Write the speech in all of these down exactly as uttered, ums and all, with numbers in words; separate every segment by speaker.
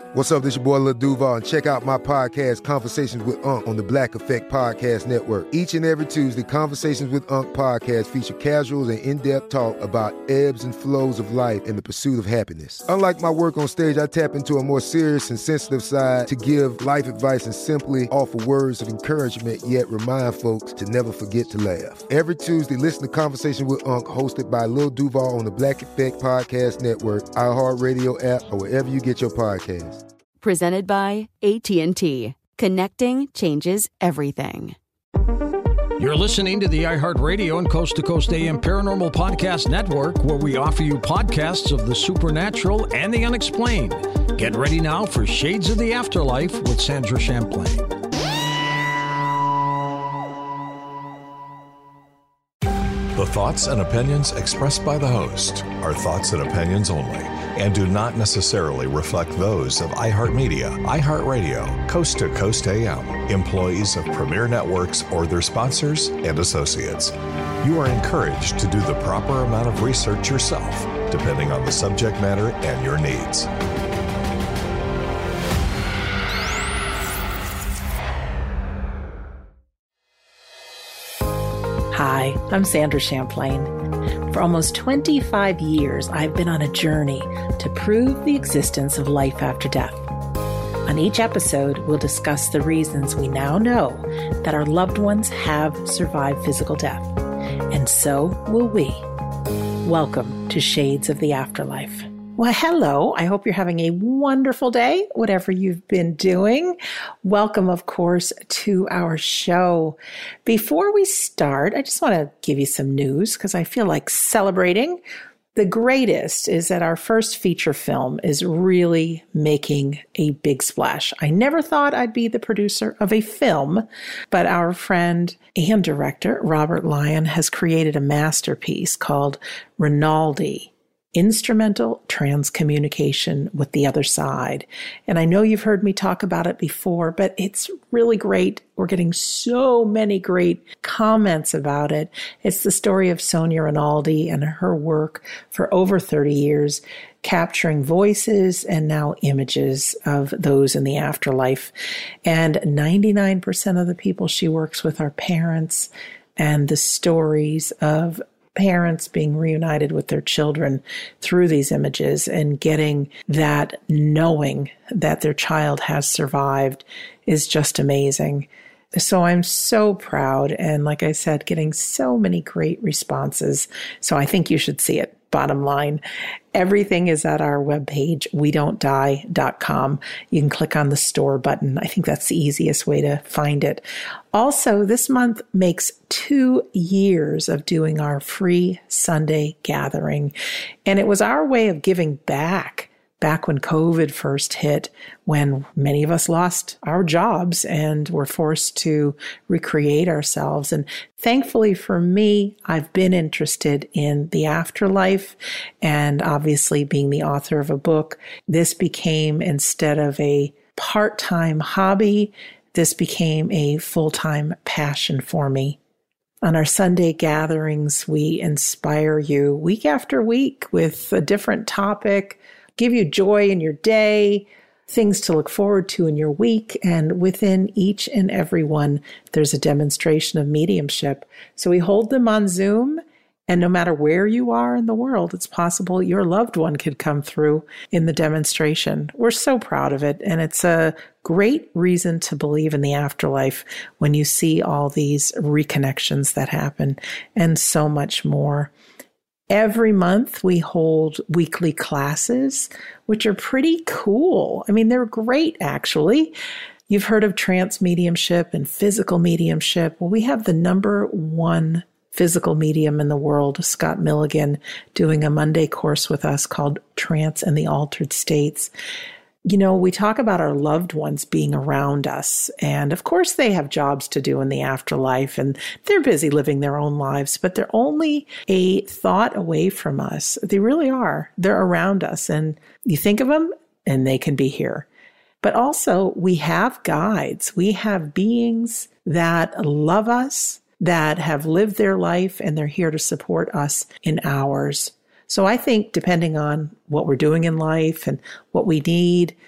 Speaker 1: What's up, this your boy Lil Duval, and check out my podcast, Conversations with Unc, on the Black Effect Podcast Network. Each and every Tuesday, Conversations with Unc podcast feature casuals and in-depth talk about ebbs and flows of life and the pursuit of happiness. Unlike my work on stage, I tap into a more serious and sensitive side to give life advice and simply offer words of encouragement, yet remind folks to never forget to laugh. Every Tuesday, listen to Conversations with Unc, hosted by Lil Duval on the Black Effect Podcast Network, iHeartRadio app, or wherever you get your podcasts.
Speaker 2: Presented by A T and T. Connecting changes everything.
Speaker 3: You're listening to the iHeartRadio and Coast to Coast A M Paranormal Podcast Network, where we offer you podcasts of the supernatural and the unexplained. Get ready now for Shades of the Afterlife with Sandra Champlain.
Speaker 4: The thoughts and opinions expressed by the host are thoughts and opinions only, and do not necessarily reflect those of iHeartMedia, iHeartRadio, Coast to Coast A M, employees of Premier Networks, or their sponsors and associates. You are encouraged to do the proper amount of research yourself, depending on the subject matter and your needs.
Speaker 5: Hi, I'm Sandra Champlain. For almost twenty-five years, I've been on a journey to prove the existence of life after death. On each episode, we'll discuss the reasons we now know that our loved ones have survived physical death. And so will we. Welcome to Shades of the Afterlife. Well, hello. I hope you're having a wonderful day, whatever you've been doing. Welcome, of course, to our show. Before we start, I just want to give you some news because I feel like celebrating. The greatest is that our first feature film is really making a big splash. I never thought I'd be the producer of a film, but our friend and director, Robert Lyon, has created a masterpiece called Rinaldi, Instrumental Transcommunication with the Other Side. And I know you've heard me talk about it before, but it's really great. We're getting so many great comments about it. It's the story of Sonia Rinaldi and her work for over thirty years, capturing voices and now images of those in the afterlife. And ninety-nine percent of the people she works with are parents, and the stories of parents being reunited with their children through these images and getting that knowing that their child has survived is just amazing. So I'm so proud. And like I said, getting so many great responses. So I think you should see it. Bottom line, everything is at our webpage, we don't die dot com. You can click on the store button. I think that's the easiest way to find it. Also, this month makes two years of doing our free Sunday gathering. And it was our way of giving back. Back when COVID first hit, when many of us lost our jobs and were forced to recreate ourselves. And thankfully for me, I've been interested in the afterlife, and obviously being the author of a book, this became, instead of a part-time hobby, this became a full-time passion for me. On our Sunday gatherings, we inspire you week after week with a different topic, give you joy in your day, things to look forward to in your week. And within each and every one, there's a demonstration of mediumship. So we hold them on Zoom, and no matter where you are in the world, it's possible your loved one could come through in the demonstration. We're so proud of it. And it's a great reason to believe in the afterlife when you see all these reconnections that happen and so much more. Every month we hold weekly classes, which are pretty cool. I mean, they're great, actually. You've heard of trance mediumship and physical mediumship. Well, we have the number one physical medium in the world, Scott Milligan, doing a Monday course with us called Trance and the Altered States. You know, we talk about our loved ones being around us, and of course they have jobs to do in the afterlife, and they're busy living their own lives, but they're only a thought away from us. They really are. They're around us, and you think of them, and they can be here. But also, we have guides. We have beings that love us, that have lived their life, and they're here to support us in ours. So I think depending on what we're doing in life and what we need,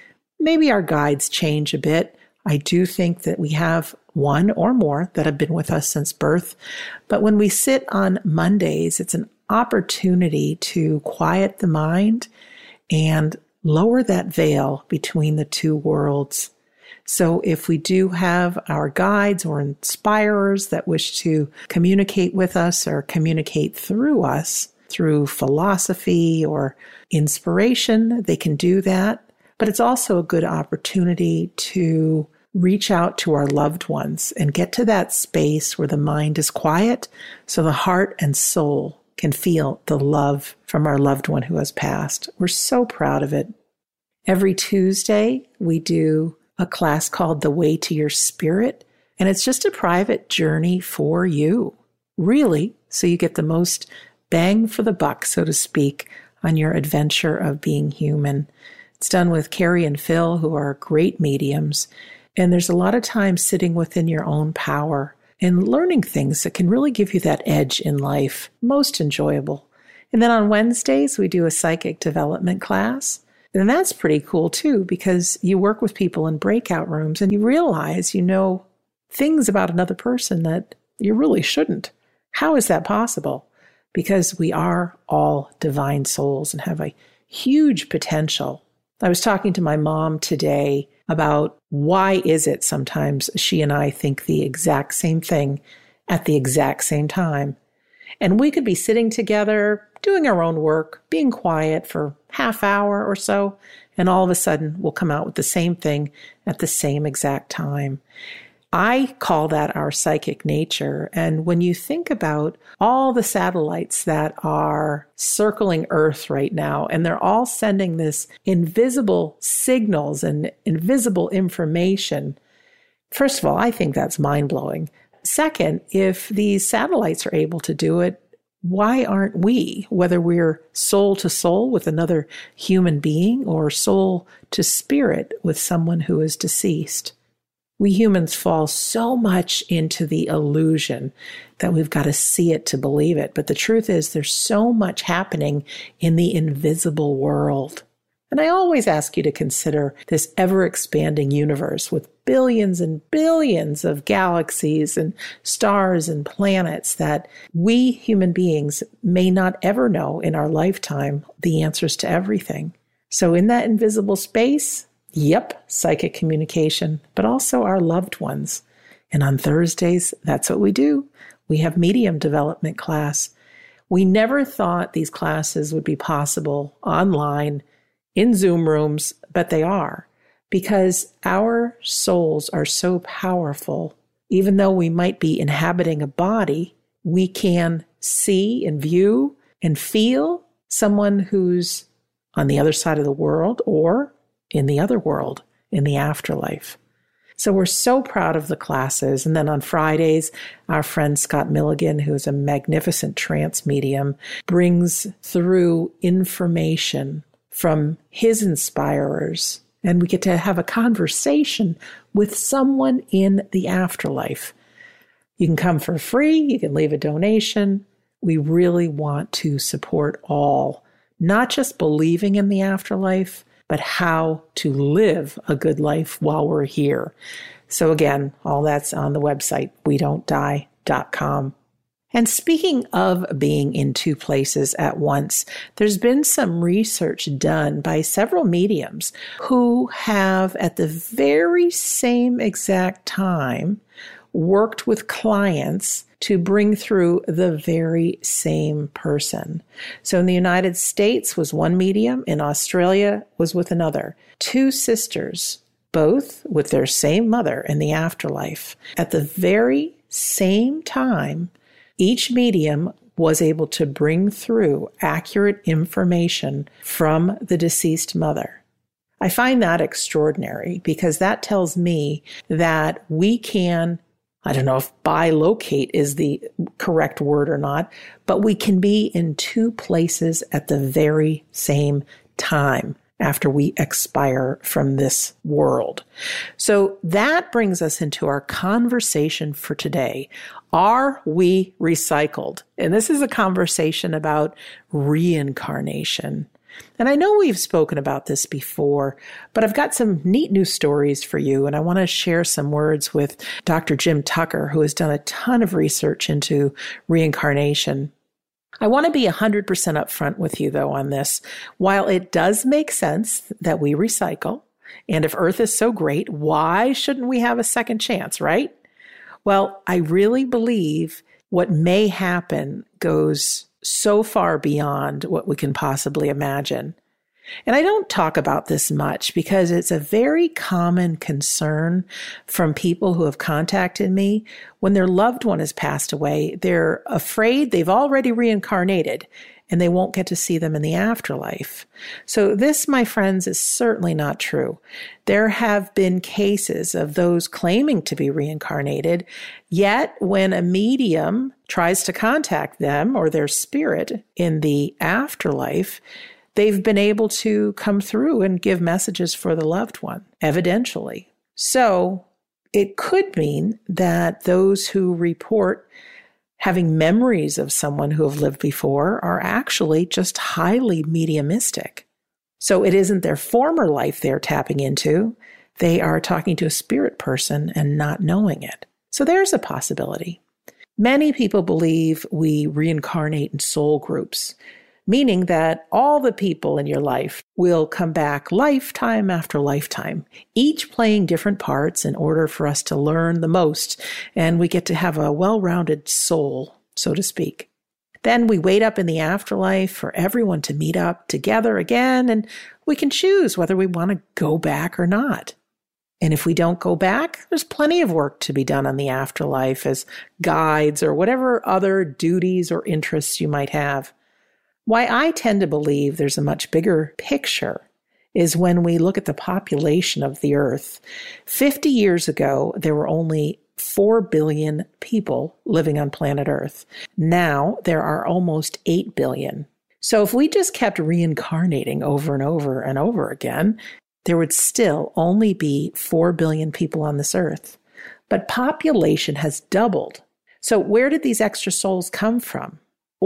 Speaker 5: Maybe our guides change a bit. I do think that we have one or more that have been with us since birth. But when we sit on Mondays, it's an opportunity to quiet the mind and lower that veil between the two worlds. So if we do have our guides or inspirers that wish to communicate with us or communicate through us, through philosophy or inspiration, they can do that. But it's also a good opportunity to reach out to our loved ones and get to that space where the mind is quiet so the heart and soul can feel the love from our loved one who has passed. We're so proud of it. Every Tuesday, we do a class called The Way to Your Spirit, and it's just a private journey for you, really, so you get the most bang for the buck, so to speak, on your adventure of being human. It's done with Carrie and Phil, who are great mediums, and there's a lot of time sitting within your own power and learning things that can really give you that edge in life, most enjoyable. And then on Wednesdays, we do a psychic development class. And that's pretty cool too, because you work with people in breakout rooms and you realize you know things about another person that you really shouldn't. How is that possible? Because we are all divine souls and have a huge potential. I was talking to my mom today about why is it sometimes she and I think the exact same thing at the exact same time. And we could be sitting together, doing our own work, being quiet for half hour or so, and all of a sudden we'll come out with the same thing at the same exact time. I call that our psychic nature. And when you think about all the satellites that are circling Earth right now, and they're all sending this invisible signals and invisible information, first of all, I think that's mind-blowing. Second, if these satellites are able to do it, why aren't we, whether we're soul to soul with another human being or soul to spirit with someone who is deceased? We humans fall so much into the illusion that we've got to see it to believe it. But the truth is there's so much happening in the invisible world. And I always ask you to consider this ever-expanding universe with billions and billions of galaxies and stars and planets that we human beings may not ever know in our lifetime the answers to everything. So in that invisible space, yep, psychic communication, but also our loved ones. And on Thursdays, that's what we do. We have medium development class. We never thought these classes would be possible online in Zoom rooms, but they are, because our souls are so powerful. Even though we might be inhabiting a body, we can see and view and feel someone who's on the other side of the world or in the other world, in the afterlife. So we're so proud of the classes. And then on Fridays, our friend Scott Milligan, who is a magnificent trance medium, brings through information from his inspirers, and we get to have a conversation with someone in the afterlife. You can come for free, you can leave a donation. We really want to support all, not just believing in the afterlife, but how to live a good life while we're here. So again, all that's on the website, we don't die dot com. And speaking of being in two places at once, there's been some research done by several mediums who have, at the very same exact time, worked with clients to bring through the very same person. So in the United States was one medium, in Australia was with another. Two sisters, both with their same mother in the afterlife. At the very same time, each medium was able to bring through accurate information from the deceased mother. I find that extraordinary because that tells me that we can, I don't know if bilocate is the correct word or not, but we can be in two places at the very same time after we expire from this world. So that brings us into our conversation for today. Are we recycled? And this is a conversation about reincarnation. And I know we've spoken about this before, but I've got some neat new stories for you, and I want to share some words with Doctor Jim Tucker, who has done a ton of research into reincarnation. I want to be one hundred percent upfront with you, though, on this. While it does make sense that we recycle, and if Earth is so great, why shouldn't we have a second chance, right? Well, I really believe what may happen goes so far beyond what we can possibly imagine. And I don't talk about this much because it's a very common concern from people who have contacted me. When their loved one has passed away, they're afraid they've already reincarnated and they won't get to see them in the afterlife. So this, my friends, is certainly not true. There have been cases of those claiming to be reincarnated, yet when a medium tries to contact them or their spirit in the afterlife, they've been able to come through and give messages for the loved one, evidentially. So it could mean that those who report having memories of someone who have lived before are actually just highly mediumistic. So it isn't their former life they're tapping into. They are talking to a spirit person and not knowing it. So there's a possibility. Many people believe we reincarnate in soul groups, meaning that all the people in your life will come back lifetime after lifetime, each playing different parts in order for us to learn the most, and we get to have a well-rounded soul, so to speak. Then we wait up in the afterlife for everyone to meet up together again, and we can choose whether we want to go back or not. And if we don't go back, there's plenty of work to be done on the afterlife as guides or whatever other duties or interests you might have. Why I tend to believe there's a much bigger picture is when we look at the population of the Earth. fifty years ago, there were only four billion people living on planet Earth. Now, there are almost eight billion. So if we just kept reincarnating over and over and over again, there would still only be four billion people on this Earth. But population has doubled. So where did these extra souls come from?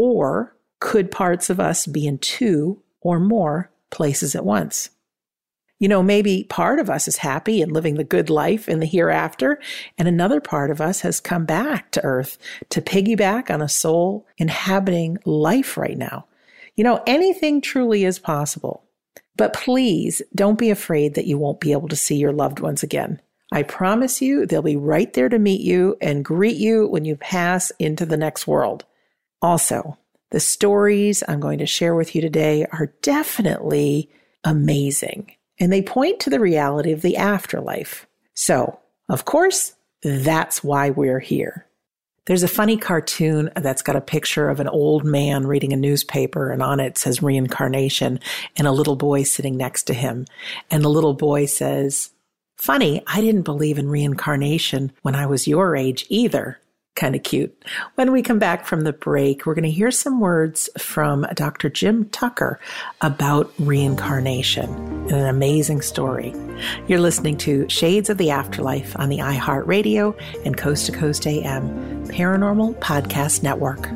Speaker 5: Or could parts of us be in two or more places at once? You know, maybe part of us is happy and living the good life in the hereafter, and another part of us has come back to Earth to piggyback on a soul inhabiting life right now. You know, anything truly is possible. But please don't be afraid that you won't be able to see your loved ones again. I promise you, they'll be right there to meet you and greet you when you pass into the next world. Also, the stories I'm going to share with you today are definitely amazing, and they point to the reality of the afterlife. So, of course, that's why we're here. There's a funny cartoon that's got a picture of an old man reading a newspaper, and on it says reincarnation, and a little boy sitting next to him. And the little boy says, "Funny, I didn't believe in reincarnation when I was your age either." Kind of cute. When we come back from the break, we're going to hear some words from Doctor Jim Tucker about reincarnation and an amazing story. You're listening to Shades of the Afterlife on the iHeartRadio and Coast to Coast A M Paranormal Podcast Network.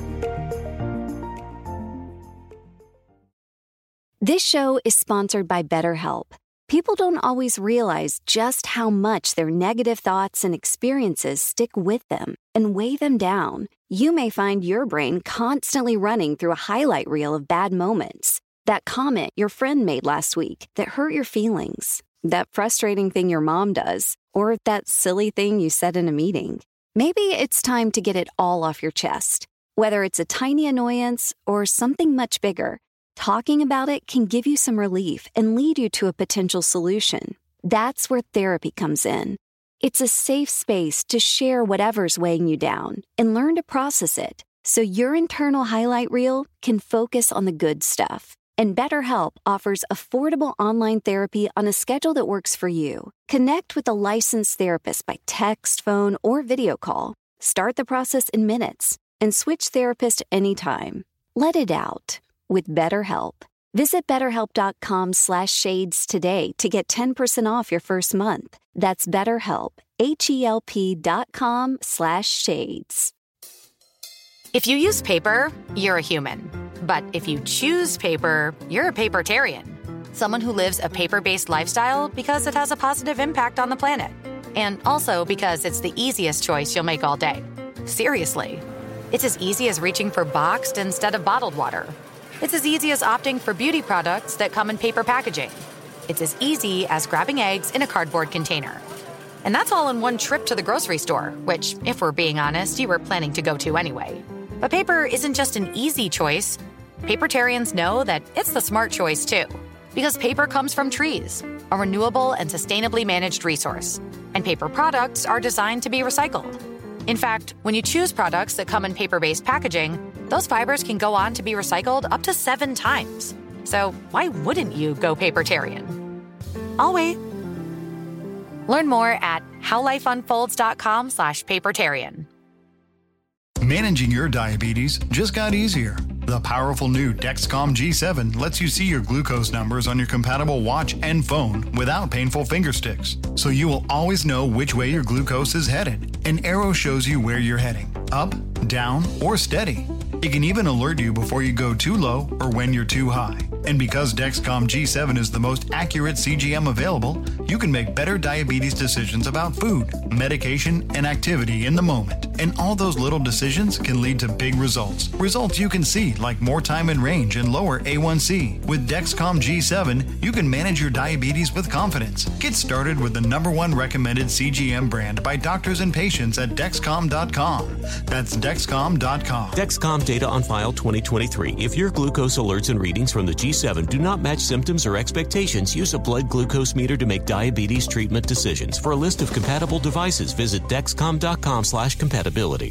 Speaker 6: This show is sponsored by BetterHelp. People don't always realize just how much their negative thoughts and experiences stick with them and weigh them down. You may find your brain constantly running through a highlight reel of bad moments. That comment your friend made last week that hurt your feelings. That frustrating thing your mom does. Or that silly thing you said in a meeting. Maybe it's time to get it all off your chest. Whether it's a tiny annoyance or something much bigger, talking about it can give you some relief and lead you to a potential solution. That's where therapy comes in. It's a safe space to share whatever's weighing you down and learn to process it so your internal highlight reel can focus on the good stuff. And BetterHelp offers affordable online therapy on a schedule that works for you. Connect with a licensed therapist by text, phone, or video call. Start the process in minutes and switch therapist anytime. Let it out with BetterHelp. Visit betterhelp.com slash shades today to get ten percent off your first month. That's BetterHelp, H-E-L-P dot com slash shades.
Speaker 7: If you use paper, you're a human. But if you choose paper, you're a papertarian. Someone who lives a paper-based lifestyle because it has a positive impact on the planet. And also because it's the easiest choice you'll make all day. Seriously. It's as easy as reaching for boxed instead of bottled water. It's as easy as opting for beauty products that come in paper packaging. It's as easy as grabbing eggs in a cardboard container. And that's all in one trip to the grocery store, which, if we're being honest, you were planning to go to anyway. But paper isn't just an easy choice. Papertarians know that it's the smart choice, too. Because paper comes from trees, a renewable and sustainably managed resource. And paper products are designed to be recycled. In fact, when you choose products that come in paper-based packaging, those fibers can go on to be recycled up to seven times. So why wouldn't you go papertarian? I'll wait. Learn more at howlifeunfolds.com slash papertarian.
Speaker 8: Managing your diabetes just got easier. The powerful new Dexcom G seven lets you see your glucose numbers on your compatible watch and phone without painful finger sticks. So you will always know which way your glucose is headed. An arrow shows you where you're heading, up, down, or steady. It can even alert you before you go too low or when you're too high. And because Dexcom G seven is the most accurate C G M available, you can make better diabetes decisions about food, medication, and activity in the moment. And all those little decisions can lead to big results. Results you can see, like more time in range and lower A one C. With Dexcom G seven, you can manage your diabetes with confidence. Get started with the number one recommended C G M brand by doctors and patients at Dexcom dot com. That's Dexcom dot com.
Speaker 9: Dexcom data on file twenty twenty-three. If your glucose alerts and readings from the G seven do not match symptoms or expectations, use a blood glucose meter to make diabetes treatment decisions. For a list of compatible devices, visit Dexcom dot com slash compatibility.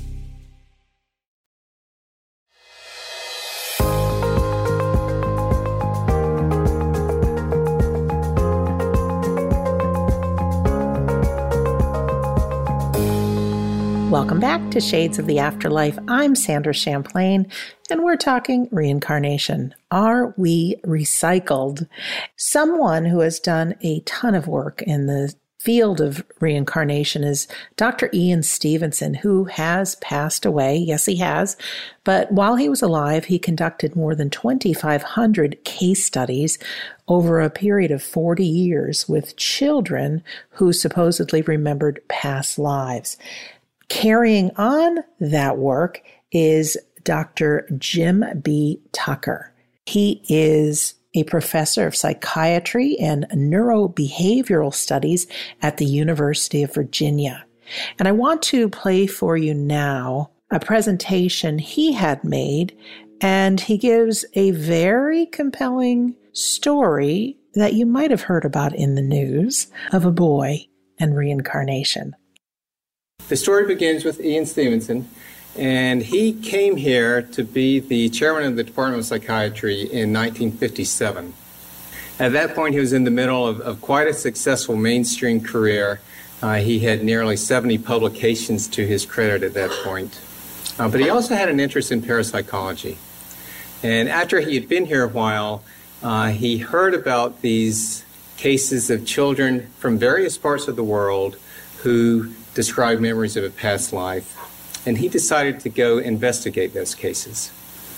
Speaker 5: Welcome back to Shades of the Afterlife. I'm Sandra Champlain, and we're talking reincarnation. Are we recycled? Someone who has done a ton of work in the field of reincarnation is Doctor Ian Stevenson, who has passed away. Yes, he has. But while he was alive, he conducted more than twenty-five hundred case studies over a period of forty years with children who supposedly remembered past lives. Carrying on that work is Doctor Jim B. Tucker. He is a professor of psychiatry and neurobehavioral studies at the University of Virginia. And I want to play for you now a presentation he had made, and he gives a very compelling story that you might have heard about in the news of a boy and reincarnation.
Speaker 10: The story begins with Ian Stevenson, and he came here to be the chairman of the Department of Psychiatry in nineteen fifty-seven. At that point, he was in the middle of, of quite a successful mainstream career. Uh, he had nearly seventy publications to his credit at that point. Uh, but he also had an interest in parapsychology. And after he had been here a while, uh, he heard about these cases of children from various parts of the world who described memories of a past life, and he decided to go investigate those cases.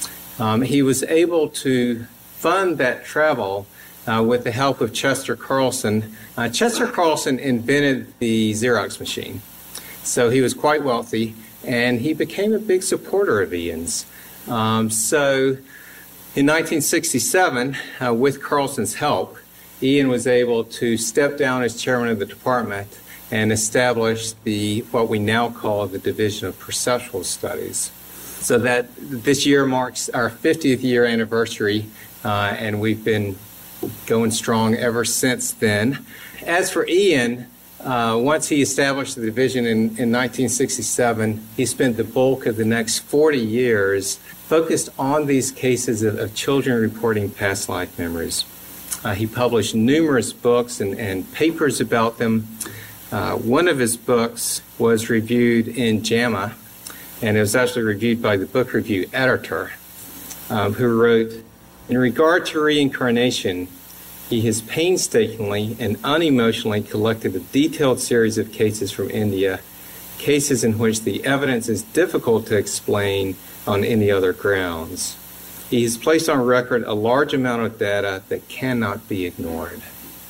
Speaker 10: Um, he was able to fund that travel uh, with the help of Chester Carlson. Uh, Chester Carlson invented the Xerox machine, so he was quite wealthy, and he became a big supporter of Ian's. Um, so in nineteen sixty-seven, uh, with Carlson's help, Ian was able to step down as chairman of the department and establish the what we now call the Division of Perceptual Studies. So that this year marks our fiftieth year anniversary, uh, and we've been going strong ever since then. As for Ian, uh, once he established the division in, in nineteen sixty-seven, he spent the bulk of the next forty years focused on these cases of, of children reporting past life memories. Uh, he published numerous books and, and papers about them. Uh, one of his books was reviewed in JAMA, and it was actually reviewed by the book review editor, um, who wrote, "In regard to reincarnation, he has painstakingly and unemotionally collected a detailed series of cases from India, cases in which the evidence is difficult to explain on any other grounds. He has placed on record a large amount of data that cannot be ignored.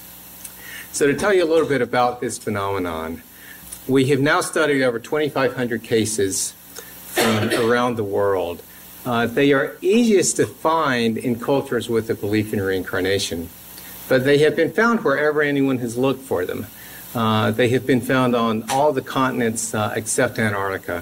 Speaker 10: So to tell you a little bit about this phenomenon, we have now studied over twenty-five hundred cases from around the world. Uh, they are easiest to find in cultures with a belief in reincarnation, but they have been found wherever anyone has looked for them. Uh, they have been found on all the continents uh, except Antarctica.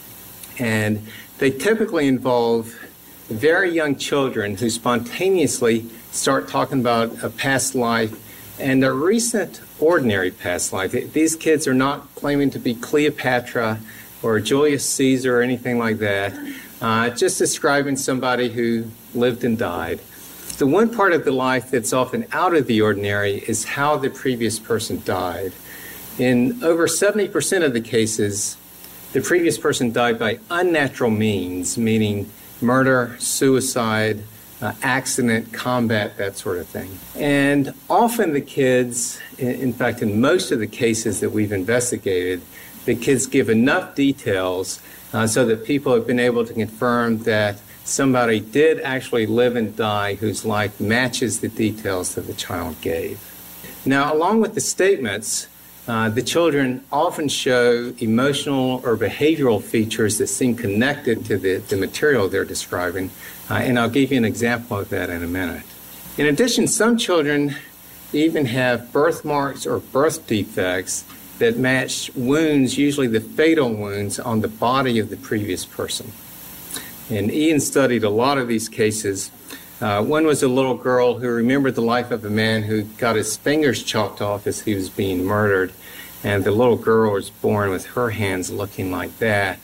Speaker 10: And they typically involve very young children who spontaneously start talking about a past life and a recent ordinary past life. These kids are not claiming to be Cleopatra or Julius Caesar or anything like that, uh, just describing somebody who lived and died. The one part of the life that's often out of the ordinary is how the previous person died. In over seventy percent of the cases, the previous person died by unnatural means, meaning murder, suicide, uh, accident, combat, that sort of thing. And often the kids, in fact, in most of the cases that we've investigated, the kids give enough details uh, so that people have been able to confirm that somebody did actually live and die whose life matches the details that the child gave. Now, along with the statements, uh, the children often show emotional or behavioral features that seem connected to the, the material they're describing, uh, and I'll give you an example of that in a minute. In addition, some children even have birthmarks or birth defects that match wounds, usually the fatal wounds, on the body of the previous person. And Ian studied a lot of these cases. Uh, one was a little girl who remembered the life of a man who got his fingers chopped off as he was being murdered, and the little girl was born with her hands looking like that.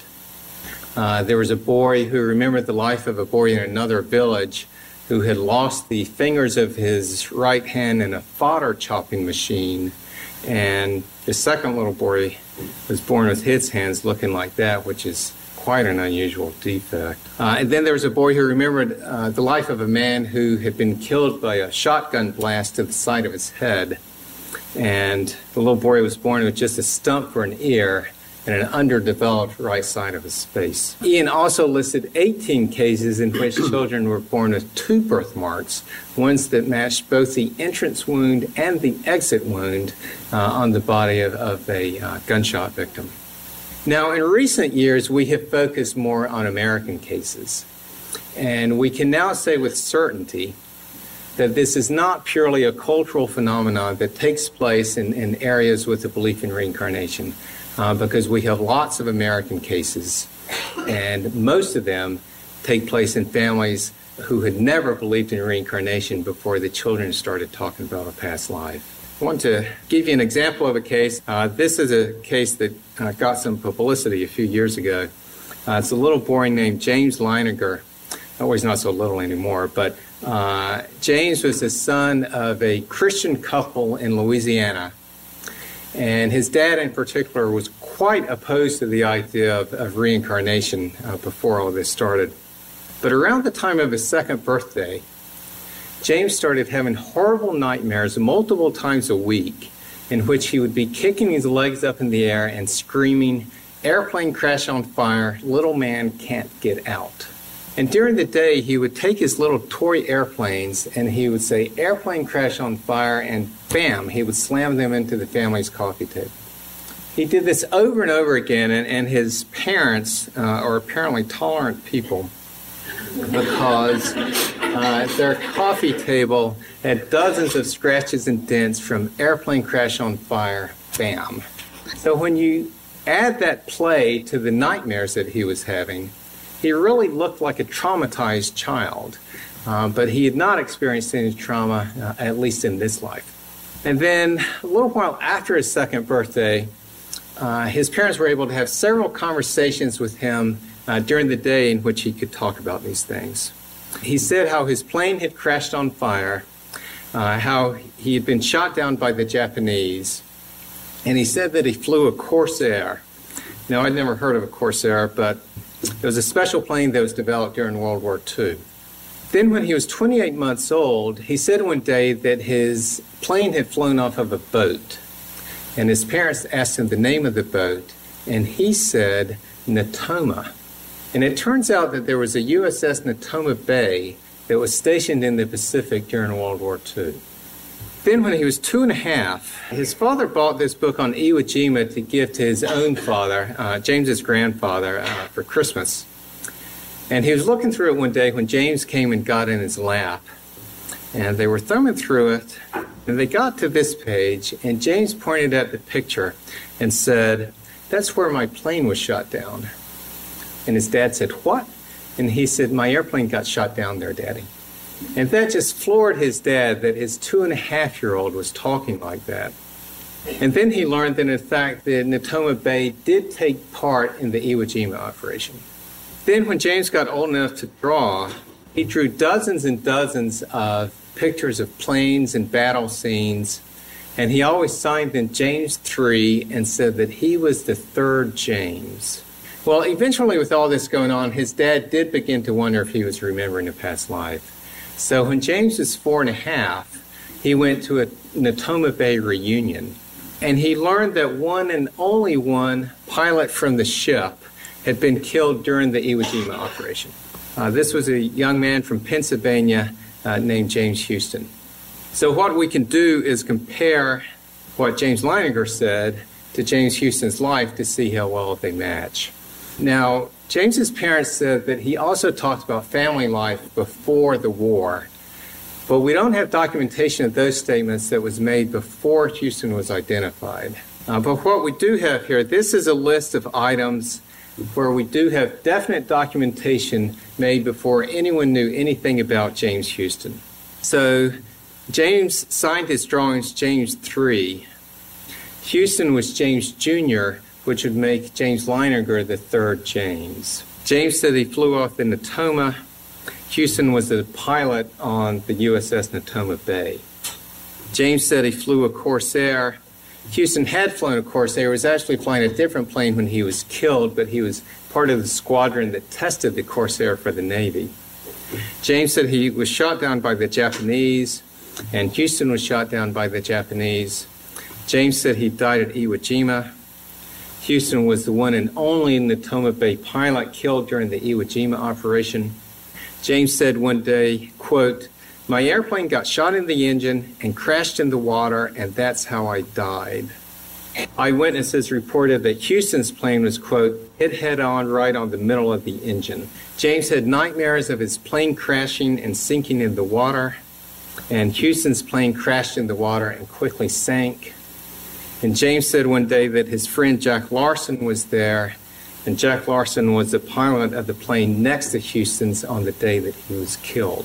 Speaker 10: Uh, there was a boy who remembered the life of a boy in another village who had lost the fingers of his right hand in a fodder chopping machine, and the second little boy was born with his hands looking like that, which is quite an unusual defect. Uh, and then there was a boy who remembered uh, the life of a man who had been killed by a shotgun blast to the side of his head. And the little boy was born with just a stump for an ear and an underdeveloped right side of his face. Ian also listed eighteen cases in which children were born with two birthmarks, ones that matched both the entrance wound and the exit wound uh, on the body of, of a uh, gunshot victim. Now, in recent years, we have focused more on American cases, and we can now say with certainty that this is not purely a cultural phenomenon that takes place in, in areas with a belief in reincarnation, uh, because we have lots of American cases, and most of them take place in families who had never believed in reincarnation before the children started talking about a past life. I want to give you an example of a case. Uh, this is a case that uh, got some publicity a few years ago. Uh, it's a little boy named James Leininger. Oh, he's not so little anymore, but uh, James was the son of a Christian couple in Louisiana. And his dad in particular was quite opposed to the idea of, of reincarnation uh, before all of this started. But around the time of his second birthday, James started having horrible nightmares multiple times a week in which he would be kicking his legs up in the air and screaming, "Airplane crash on fire, little man can't get out." And during the day, he would take his little toy airplanes and he would say, "Airplane crash on fire," and bam, he would slam them into the family's coffee table. He did this over and over again, and, and his parents uh, are apparently tolerant people, because uh, their coffee table had dozens of scratches and dents from "airplane crash on fire," bam. So when you add that play to the nightmares that he was having, he really looked like a traumatized child, uh, but he had not experienced any trauma, uh, at least in this life. And then a little while after his second birthday, uh, his parents were able to have several conversations with him Uh, during the day in which he could talk about these things. He said how his plane had crashed on fire, uh, how he had been shot down by the Japanese, and he said that he flew a Corsair. Now, I'd never heard of a Corsair, but it was a special plane that was developed during World War Two. Then when he was twenty-eight months old, he said one day that his plane had flown off of a boat, and his parents asked him the name of the boat, and he said Natoma. And it turns out that there was a U S S Natoma Bay that was stationed in the Pacific during World War Two. Then when he was two and a half, his father bought this book on Iwo Jima to give to his own father, uh, James's grandfather, uh, for Christmas. And he was looking through it one day when James came and got in his lap. And they were thumbing through it, and they got to this page, and James pointed at the picture and said, "That's where my plane was shot down." And his dad said, "What?" And he said, "My airplane got shot down there, Daddy." And that just floored his dad that his two and a half year old was talking like that. And then he learned that in fact the Natoma Bay did take part in the Iwo Jima operation. Then when James got old enough to draw, he drew dozens and dozens of pictures of planes and battle scenes, and he always signed them James the third and said that he was the third James. Well, eventually with all this going on, his dad did begin to wonder if he was remembering a past life. So when James was four and a half, he went to a Natoma Bay reunion, and he learned that one and only one pilot from the ship had been killed during the Iwo Jima operation. Uh, this was a young man from Pennsylvania uh, named James Houston. So what we can do is compare what James Leininger said to James Houston's life to see how well they match. Now, James's parents said that he also talked about family life before the war, but we don't have documentation of those statements that was made before Houston was identified. Uh, but what we do have here, this is a list of items where we do have definite documentation made before anyone knew anything about James Houston. So James signed his drawings James the third. Houston was James Junior, which would make James Leininger the third James. James said he flew off the Natoma. Houston was the pilot on the U S S Natoma Bay. James said he flew a Corsair. Houston had flown a Corsair. He was actually flying a different plane when he was killed, but he was part of the squadron that tested the Corsair for the Navy. James said he was shot down by the Japanese, and Houston was shot down by the Japanese. James said he died at Iwo Jima. Houston was the one and only Natoma Bay pilot killed during the Iwo Jima operation. James said one day, quote, "My airplane got shot in the engine and crashed in the water, and that's how I died." Eyewitnesses reported that Houston's plane was, quote, "hit head-on right on the middle of the engine." James had nightmares of his plane crashing and sinking in the water, and Houston's plane crashed in the water and quickly sank. And James said one day that his friend Jack Larson was there, and Jack Larson was the pilot of the plane next to Houston's on the day that he was killed.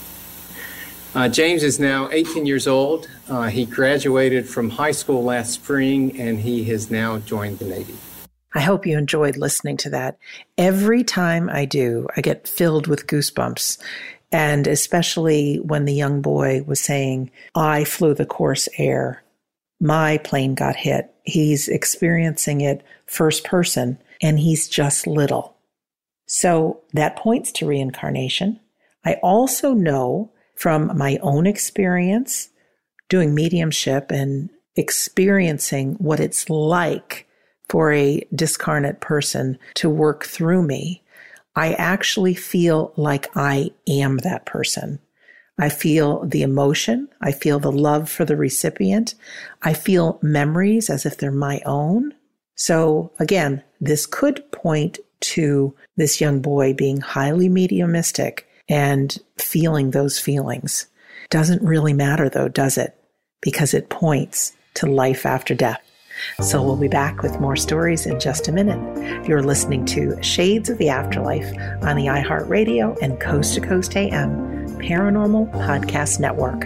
Speaker 10: Uh, James is now eighteen years old. Uh, he graduated from high school last spring, and he has now joined the Navy.
Speaker 5: I hope you enjoyed listening to that. Every time I do, I get filled with goosebumps. And especially when the young boy was saying, "I flew the Corsair. My plane got hit." He's experiencing it first person, and he's just little. So that points to reincarnation. I also know from my own experience doing mediumship and experiencing what it's like for a discarnate person to work through me, I actually feel like I am that person. I feel the emotion. I feel the love for the recipient. I feel memories as if they're my own. So again, this could point to this young boy being highly mediumistic and feeling those feelings. Doesn't really matter though, does it? Because it points to life after death. So we'll be back with more stories in just a minute. You're listening to Shades of the Afterlife on the iHeartRadio and Coast to Coast A M Paranormal Podcast Network.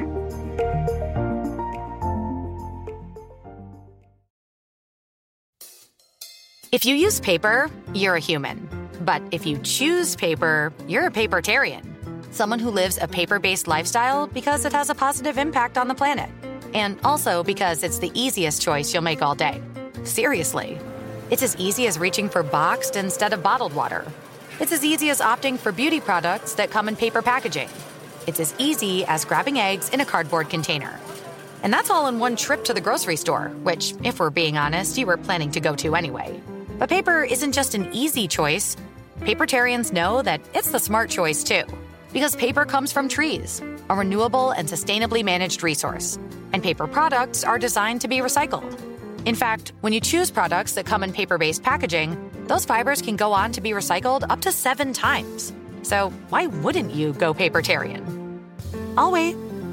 Speaker 7: If you use paper, you're a human. But if you choose paper, you're a papertarian. Someone who lives a paper-based lifestyle because it has a positive impact on the planet. And also because it's the easiest choice you'll make all day. Seriously. It's as easy as reaching for boxed instead of bottled water. It's as easy as opting for beauty products that come in paper packaging. It's as easy as grabbing eggs in a cardboard container. And that's all in one trip to the grocery store, which, if we're being honest, you were planning to go to anyway. But paper isn't just an easy choice, Papertarians know that it's the smart choice too, because paper comes from trees, a renewable and sustainably managed resource, and paper products are designed to be recycled. In fact, when you choose products that come in paper-based packaging, those fibers can go on to be recycled up to seven times. So why wouldn't you go Papertarian? I'll wait.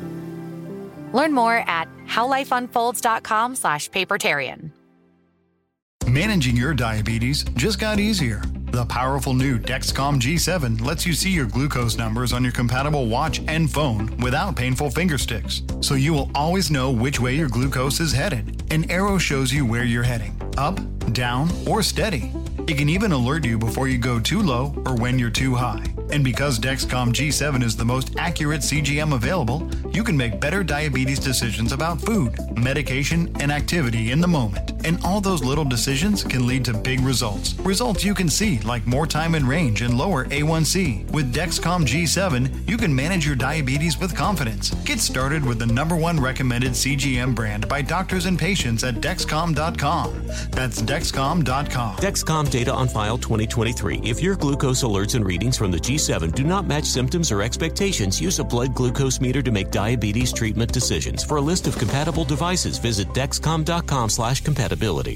Speaker 7: Learn more at howlifeunfolds.com slash Papertarian.
Speaker 8: Managing your diabetes just got easier. The powerful new Dexcom G seven lets you see your glucose numbers on your compatible watch and phone without painful finger sticks. So you will always know which way your glucose is headed. An arrow shows you where you're heading, up, down, or steady. It can even alert you before you go too low or when you're too high. And because Dexcom G seven is the most accurate C G M available, you can make better diabetes decisions about food, medication, and activity in the moment. And all those little decisions can lead to big results. Results you can see, like more time in range and lower A one C. With Dexcom G seven, you can manage your diabetes with confidence. Get started with the number one recommended C G M brand by doctors and patients at Dexcom dot com. That's Dexcom dot com.
Speaker 9: Dexcom data on file twenty twenty-three. If your glucose alerts and readings from the G seven do not match symptoms or expectations, use a blood glucose meter to make diabetes treatment decisions. For a list of compatible devices, visit Dexcom dot com slash compatibility.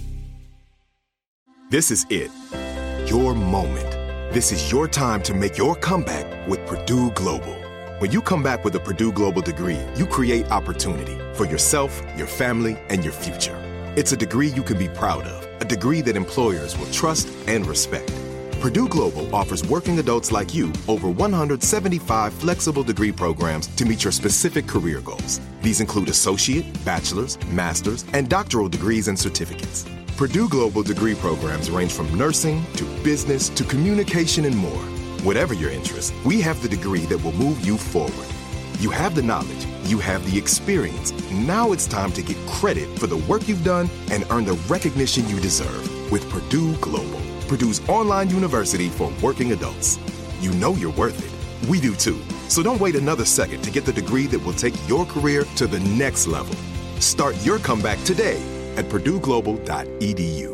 Speaker 11: This is it. Your moment. This is your time to make your comeback with Purdue Global. When you come back with a Purdue Global degree, you create opportunity for yourself, your family, and your future. It's a degree you can be proud of, a degree that employers will trust and respect. Purdue Global offers working adults like you over one hundred seventy-five flexible degree programs to meet your specific career goals. These include associate, bachelor's, master's, and doctoral degrees and certificates. Purdue Global degree programs range from nursing to business to communication and more. Whatever your interest, we have the degree that will move you forward. You have the knowledge, you have the experience. Now it's time to get credit for the work you've done and earn the recognition you deserve with Purdue Global, Purdue's online university for working adults. You know you're worth it. We do too. So don't wait another second to get the degree that will take your career to the next level. Start your comeback today at purdue global dot e d u.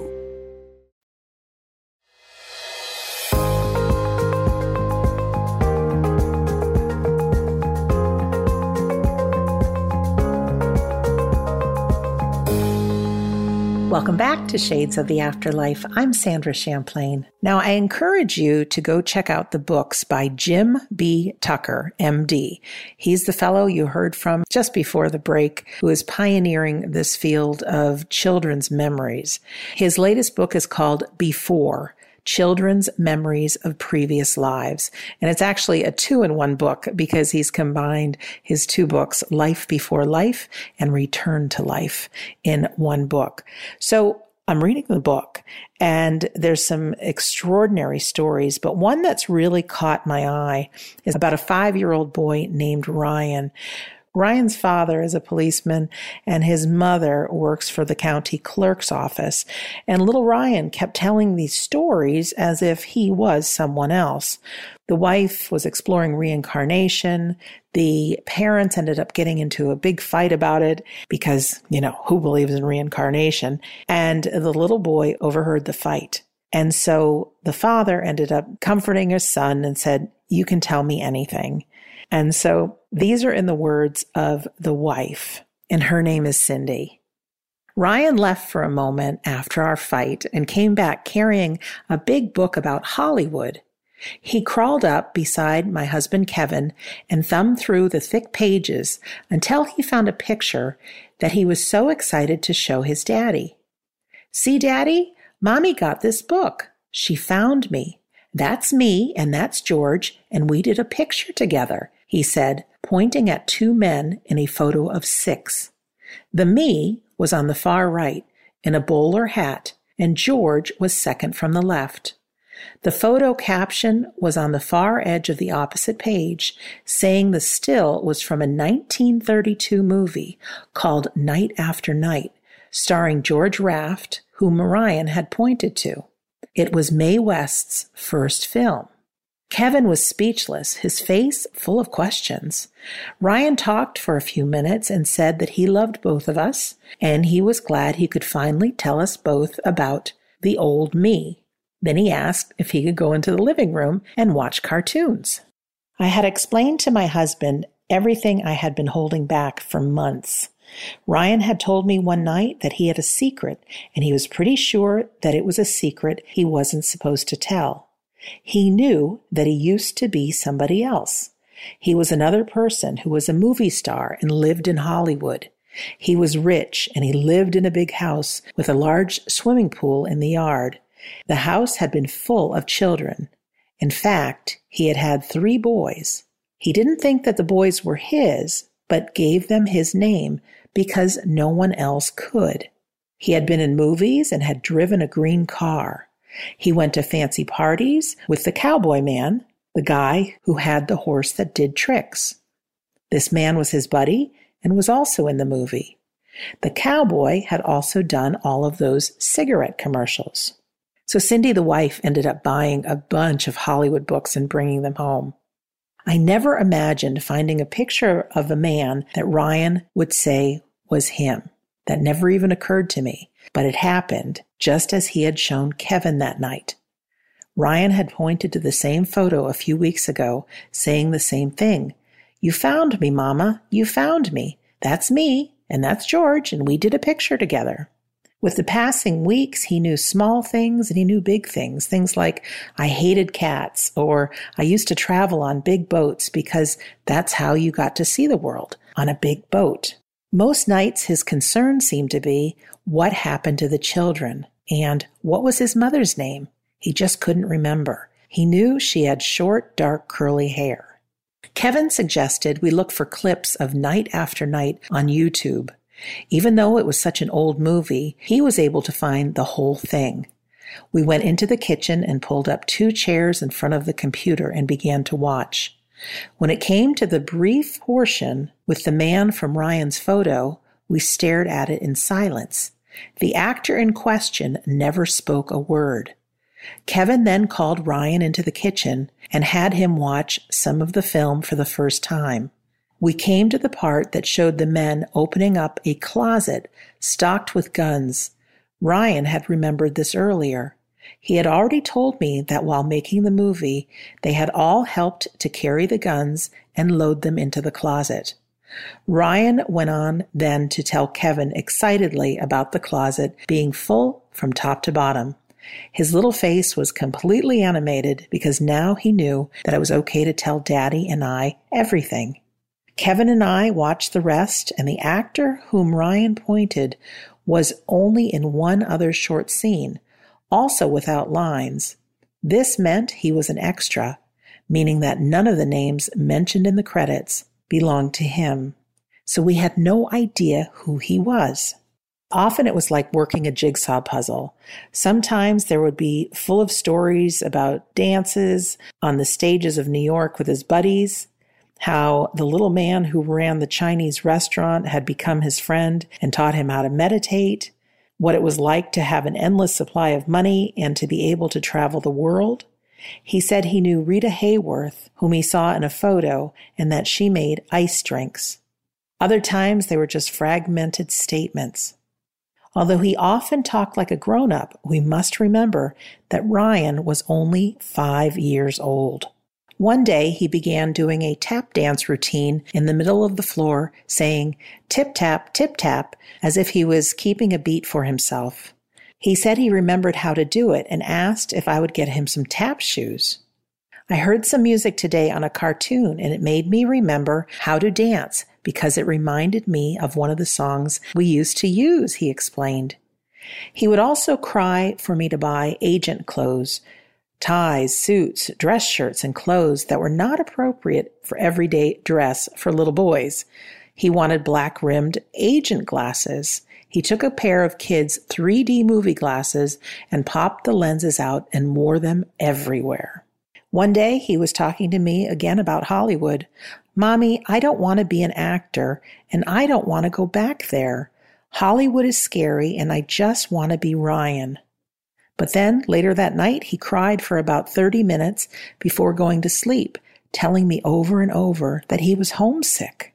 Speaker 5: Welcome back to Shades of the Afterlife. I'm Sandra Champlain. Now, I encourage you to go check out the books by Jim B. Tucker, M D. He's the fellow you heard from just before the break who is pioneering this field of children's memories. His latest book is called Before: Children's Memories of Previous Lives. And it's actually a two-in-one book because he's combined his two books, Life Before Life and Return to Life, in one book. So I'm reading the book and there's some extraordinary stories, but one that's really caught my eye is about a five-year-old boy named Ryan. Ryan's father is a policeman and his mother works for the county clerk's office. And little Ryan kept telling these stories as if he was someone else. The wife was exploring reincarnation. The parents ended up getting into a big fight about it because, you know, who believes in reincarnation? And the little boy overheard the fight. And so the father ended up comforting his son and said, "You can tell me anything." And so these are in the words of the wife, and her name is Cindy. Ryan left for a moment after our fight and came back carrying a big book about Hollywood. He crawled up beside my husband Kevin and thumbed through the thick pages until he found a picture that he was so excited to show his daddy. "See, Daddy, Mommy got this book. She found me. That's me and that's George, and we did a picture together," he said, pointing at two men in a photo of six. The me was on the far right in a bowler hat, and George was second from the left. The photo caption was on the far edge of the opposite page, saying the still was from a nineteen thirty-two movie called Night After Night, starring George Raft, whom Ryan had pointed to. It was Mae West's first film. Kevin was speechless, his face full of questions. Ryan talked for a few minutes and said that he loved both of us, and he was glad he could finally tell us both about the old me. Then he asked if he could go into the living room and watch cartoons. I had explained to my husband everything I had been holding back for months. Ryan had told me one night that he had a secret, and he was pretty sure that it was a secret he wasn't supposed to tell. He knew that he used to be somebody else. He was another person who was a movie star and lived in Hollywood. He was rich, and he lived in a big house with a large swimming pool in the yard. The house had been full of children. In fact, he had had three boys. He didn't think that the boys were his, but gave them his name because no one else could. He had been in movies and had driven a green car. He went to fancy parties with the cowboy man, the guy who had the horse that did tricks. This man was his buddy and was also in the movie. The cowboy had also done all of those cigarette commercials. So Cindy, the wife, ended up buying a bunch of Hollywood books and bringing them home. I never imagined finding a picture of a man that Ryan would say was him. That never even occurred to me, but it happened just as he had shown Kevin that night. Ryan had pointed to the same photo a few weeks ago, saying the same thing. "You found me, Mama. You found me. That's me, and that's George, and we did a picture together." With the passing weeks, he knew small things and he knew big things. Things like, I hated cats, or I used to travel on big boats because that's how you got to see the world, on a big boat. Most nights, his concern seemed to be, what happened to the children? And what was his mother's name? He just couldn't remember. He knew she had short, dark, curly hair. Kevin suggested we look for clips of Night After Night on YouTube. Even though it was such an old movie, he was able to find the whole thing. We went into the kitchen and pulled up two chairs in front of the computer and began to watch. When it came to the brief portion with the man from Ryan's photo, we stared at it in silence. The actor in question never spoke a word. Kevin then called Ryan into the kitchen and had him watch some of the film for the first time. We came to the part that showed the men opening up a closet stocked with guns. Ryan had remembered this earlier. He had already told me that while making the movie, they had all helped to carry the guns and load them into the closet. Ryan went on then to tell Kevin excitedly about the closet being full from top to bottom. His little face was completely animated because now he knew that it was okay to tell Daddy and I everything. Kevin and I watched the rest, and the actor whom Ryan pointed was only in one other short scene, also without lines. This meant he was an extra, meaning that none of the names mentioned in the credits belonged to him. So we had no idea who he was. Often it was like working a jigsaw puzzle. Sometimes there would be full of stories about dances on the stages of New York with his buddies, how the little man who ran the Chinese restaurant had become his friend and taught him how to meditate, what it was like to have an endless supply of money and to be able to travel the world. He said he knew Rita Hayworth, whom he saw in a photo, and that she made ice drinks. Other times they were just fragmented statements. Although he often talked like a grown-up, we must remember that Ryan was only five years old. One day, he began doing a tap dance routine in the middle of the floor, saying tip-tap, tip-tap, as if he was keeping a beat for himself. He said he remembered how to do it and asked if I would get him some tap shoes. I heard some music today on a cartoon, and it made me remember how to dance because it reminded me of one of the songs we used to use, he explained. He would also cry for me to buy agent clothes, ties, suits, dress shirts, and clothes that were not appropriate for everyday dress for little boys. He wanted black-rimmed agent glasses. He took a pair of kids' three D movie glasses and popped the lenses out and wore them everywhere. One day, he was talking to me again about Hollywood. "Mommy, I don't want to be an actor, and I don't want to go back there. Hollywood is scary, and I just want to be Ryan." But then, later that night, he cried for about thirty minutes before going to sleep, telling me over and over that he was homesick.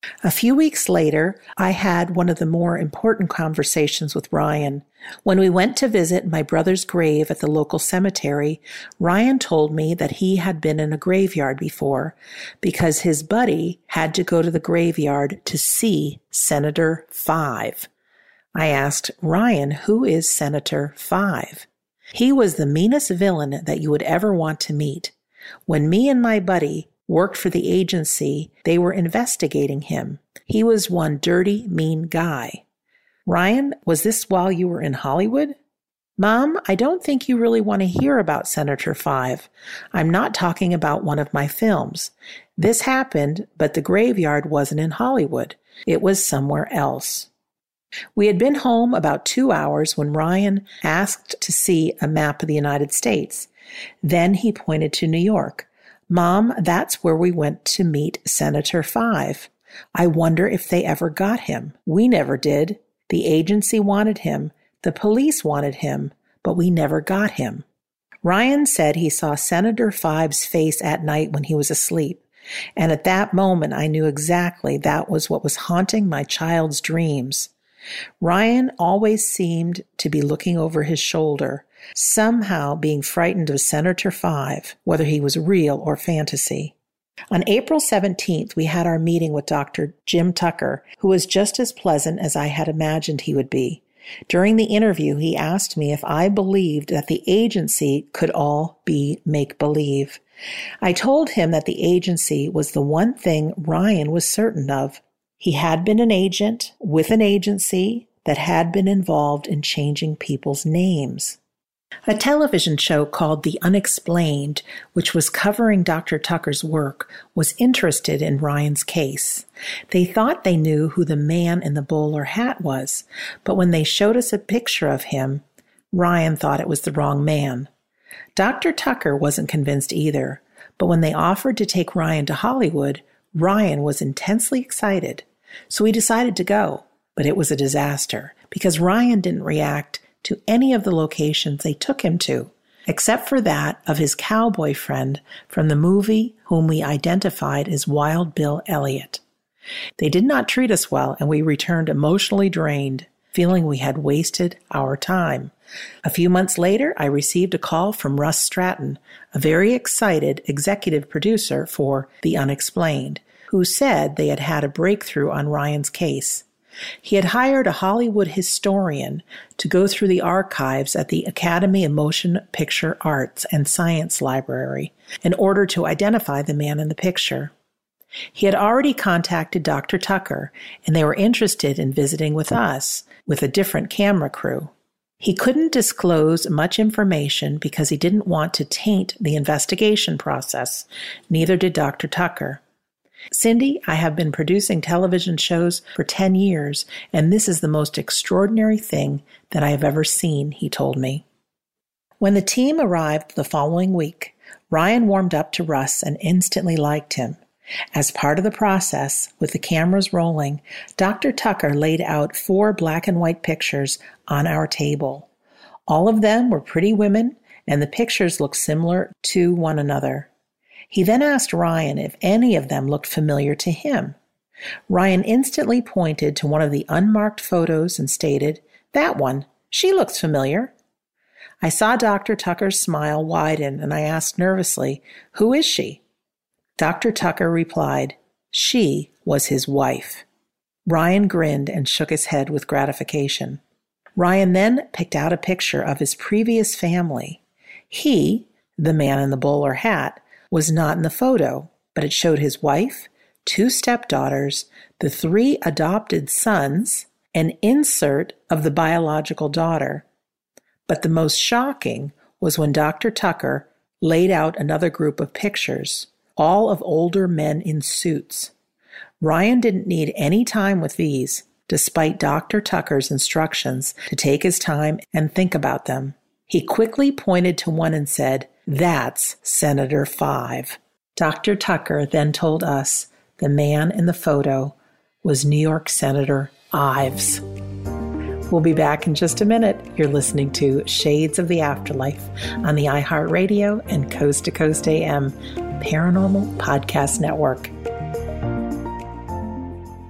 Speaker 5: A few weeks later, I had one of the more important conversations with Ryan. When we went to visit my brother's grave at the local cemetery, Ryan told me that he had been in a graveyard before because his buddy had to go to the graveyard to see Senator Five. I asked, Ryan, who is Senator Five? He was the meanest villain that you would ever want to meet. When me and my buddy worked for the agency, they were investigating him. He was one dirty, mean guy. Ryan, was this while you were in Hollywood? Mom, I don't think you really want to hear about Senator Five. I'm not talking about one of my films. This happened, but the graveyard wasn't in Hollywood. It was somewhere else. We had been home about two hours when Ryan asked to see a map of the United States. Then he pointed to New York. Mom, that's where we went to meet Senator Five. I wonder if they ever got him. We never did. The agency wanted him. The police wanted him, but we never got him. Ryan said he saw Senator Five's face at night when he was asleep. And at that moment, I knew exactly that was what was haunting my child's dreams. Ryan always seemed to be looking over his shoulder, somehow being frightened of Senator Five, whether he was real or fantasy. On April seventeenth, we had our meeting with Doctor Jim Tucker, who was just as pleasant as I had imagined he would be. During the interview, he asked me if I believed that the agency could all be make-believe. I told him that the agency was the one thing Ryan was certain of. He had been an agent with an agency that had been involved in changing people's names. A television show called The Unexplained, which was covering Doctor Tucker's work, was interested in Ryan's case. They thought they knew who the man in the bowler hat was, but when they showed us a picture of him, Ryan thought it was the wrong man. Doctor Tucker wasn't convinced either, but when they offered to take Ryan to Hollywood, Ryan was intensely excited. So we decided to go, but it was a disaster because Ryan didn't react to any of the locations they took him to, except for that of his cowboy friend from the movie whom we identified as Wild Bill Elliott. They did not treat us well, and we returned emotionally drained, feeling we had wasted our time. A few months later, I received a call from Russ Stratton, a very excited executive producer for The Unexplained, who said they had had a breakthrough on Ryan's case. He had hired a Hollywood historian to go through the archives at the Academy of Motion Picture Arts and Science Library in order to identify the man in the picture. He had already contacted Doctor Tucker, and they were interested in visiting with us with a different camera crew. He couldn't disclose much information because he didn't want to taint the investigation process. Neither did Doctor Tucker. Cindy, I have been producing television shows for ten years, and this is the most extraordinary thing that I have ever seen, he told me. When the team arrived the following week, Ryan warmed up to Russ and instantly liked him. As part of the process, with the cameras rolling, Doctor Tucker laid out four black and white pictures on our table. All of them were pretty women, and the pictures looked similar to one another. He then asked Ryan if any of them looked familiar to him. Ryan instantly pointed to one of the unmarked photos and stated, "That one, she looks familiar." I saw Doctor Tucker's smile widen, and I asked nervously, "Who is she?" Doctor Tucker replied, "She was his wife." Ryan grinned and shook his head with gratification. Ryan then picked out a picture of his previous family. He, the man in the bowler hat, was not in the photo, but it showed his wife, two stepdaughters, the three adopted sons, an insert of the biological daughter. But the most shocking was when Doctor Tucker laid out another group of pictures, all of older men in suits. Ryan didn't need any time with these, despite Doctor Tucker's instructions to take his time and think about them. He quickly pointed to one and said, "That's Senator Five." Doctor Tucker then told us the man in the photo was New York Senator Ives. We'll be back in just a minute. You're listening to Shades of the Afterlife on the iHeartRadio and Coast to Coast A M Paranormal Podcast Network.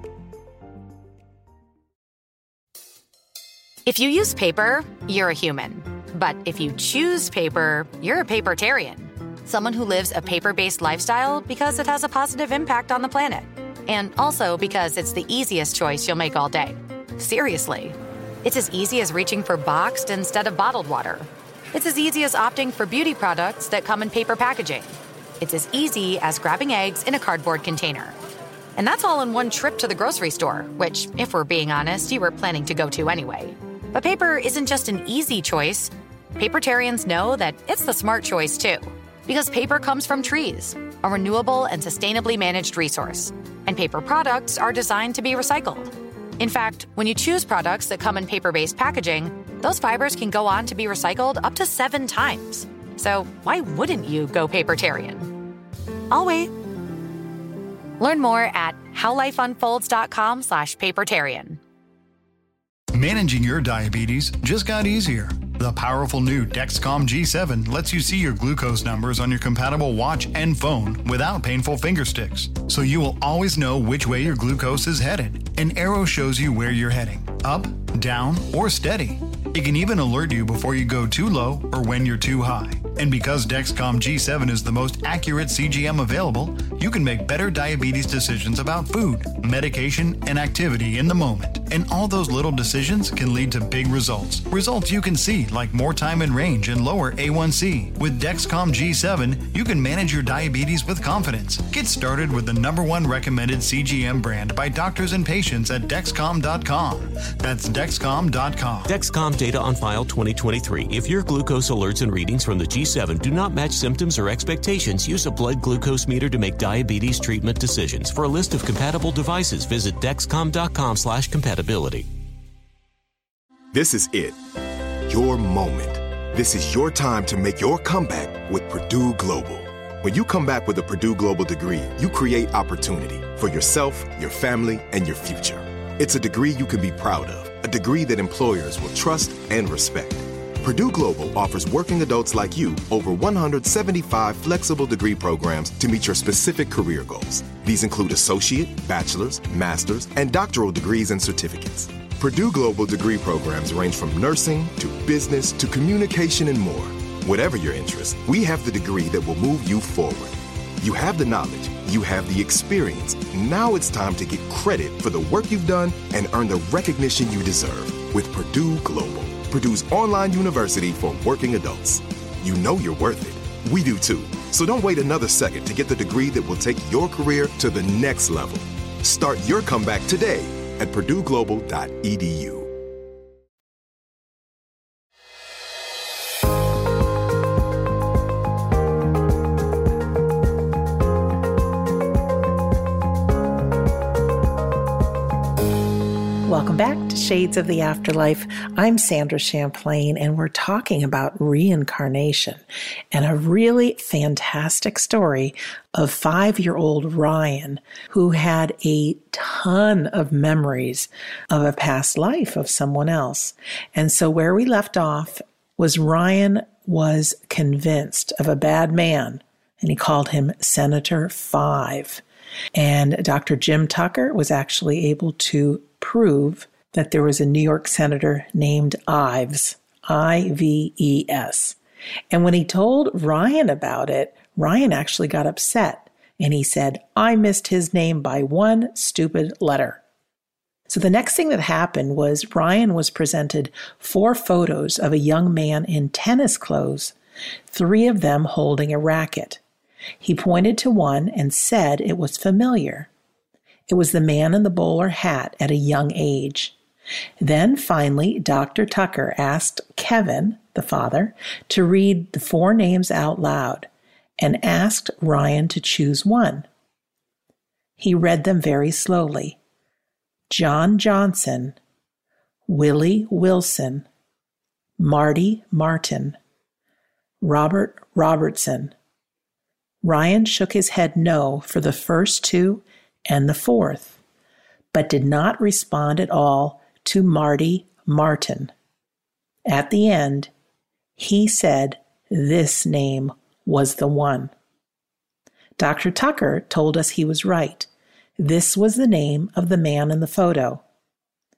Speaker 7: If you use paper, you're a human. But if you choose paper, you're a papertarian. Someone who lives a paper-based lifestyle because it has a positive impact on the planet. And also because it's the easiest choice you'll make all day. Seriously. It's as easy as reaching for boxed instead of bottled water. It's as easy as opting for beauty products that come in paper packaging. It's as easy as grabbing eggs in a cardboard container. And that's all in one trip to the grocery store, which, if we're being honest, you were planning to go to anyway. But paper isn't just an easy choice. Papertarians know that it's the smart choice, too. Because paper comes from trees, a renewable and sustainably managed resource. And paper products are designed to be recycled. In fact, when you choose products that come in paper-based packaging, those fibers can go on to be recycled up to seven times. So why wouldn't you go papertarian? I'll wait. Learn more at howlifeunfolds.com slash papertarian.
Speaker 8: Managing your diabetes just got easier. The powerful new Dexcom G seven lets you see your glucose numbers on your compatible watch and phone without painful finger sticks. So you will always know which way your glucose is headed. An arrow shows you where you're heading, up, down, or steady. It can even alert you before you go too low or when you're too high. And because Dexcom G seven is the most accurate C G M available, you can make better diabetes decisions about food, medication, and activity in the moment. And all those little decisions can lead to big results. Results you can see, like more time in range and lower A one C. With Dexcom G seven, you can manage your diabetes with confidence. Get started with the number one recommended C G M brand by doctors and patients at Dexcom dot com. That's Dexcom dot com.
Speaker 9: Dexcom data on file twenty twenty-three. If your glucose alerts and readings from the G seven do not match symptoms or expectations, use a blood glucose meter to make diabetes treatment decisions. For a list of compatible devices, visit Dexcom dot com slash compatibility.
Speaker 11: This is it. Your moment. This is your time to make your comeback with Purdue Global. When you come back with a Purdue Global degree, you create opportunity for yourself, your family, and your future. It's a degree you can be proud of, a degree that employers will trust and respect. Purdue Global offers working adults like you over one hundred seventy-five flexible degree programs to meet your specific career goals. These include associate, bachelor's, master's, and doctoral degrees and certificates. Purdue Global degree programs range from nursing to business to communication and more. Whatever your interest, we have the degree that will move you forward. You have the knowledge, you have the experience. Now it's time to get credit for the work you've done and earn the recognition you deserve with Purdue Global, Purdue's online university for working adults. You know you're worth it. We do too. So don't wait another second to get the degree that will take your career to the next level. Start your comeback today at purdue global dot e d u.
Speaker 5: Welcome back to Shades of the Afterlife. I'm Sandra Champlain, and we're talking about reincarnation and a really fantastic story of five-year-old Ryan, who had a ton of memories of a past life of someone else. And so where we left off was Ryan was convinced of a bad man, and he called him Senator Five. And Doctor Jim Tucker was actually able to prove that there was a New York senator named Ives, I V E S. And when he told Ryan about it, Ryan actually got upset. And he said, I missed his name by one stupid letter. So the next thing that happened was Ryan was presented four photos of a young man in tennis clothes, three of them holding a racket. He pointed to one and said it was familiar. It was the man in the bowler hat at a young age. Then finally, Doctor Tucker asked Kevin, the father, to read the four names out loud and asked Ryan to choose one. He read them very slowly. John Johnson, Willie Wilson, Marty Martin, Robert Robertson. Ryan shook his head no for the first two and the fourth, but did not respond at all to Marty Martin. At the end, he said this name was the one. Doctor Tucker told us he was right. This was the name of the man in the photo.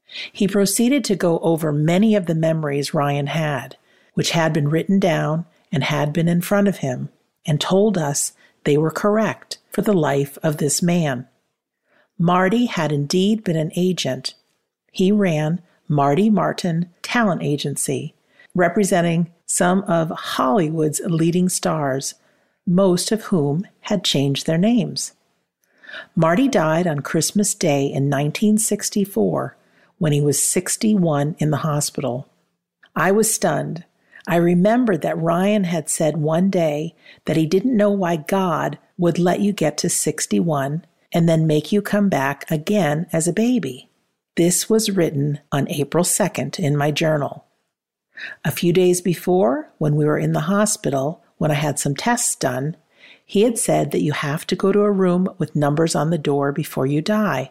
Speaker 5: He proceeded to go over many of the memories Ryan had, which had been written down and had been in front of him, and told us they were correct for the life of this man. Marty had indeed been an agent. He ran Marty Martin Talent Agency, representing some of Hollywood's leading stars, most of whom had changed their names. Marty died on Christmas Day in nineteen sixty-four when he was sixty-one in the hospital. I was stunned. I remembered that Ryan had said one day that he didn't know why God would let you get to sixty-one and then make you come back again as a baby. This was written on April second in my journal. A few days before, when we were in the hospital, when I had some tests done, he had said that you have to go to a room with numbers on the door before you die.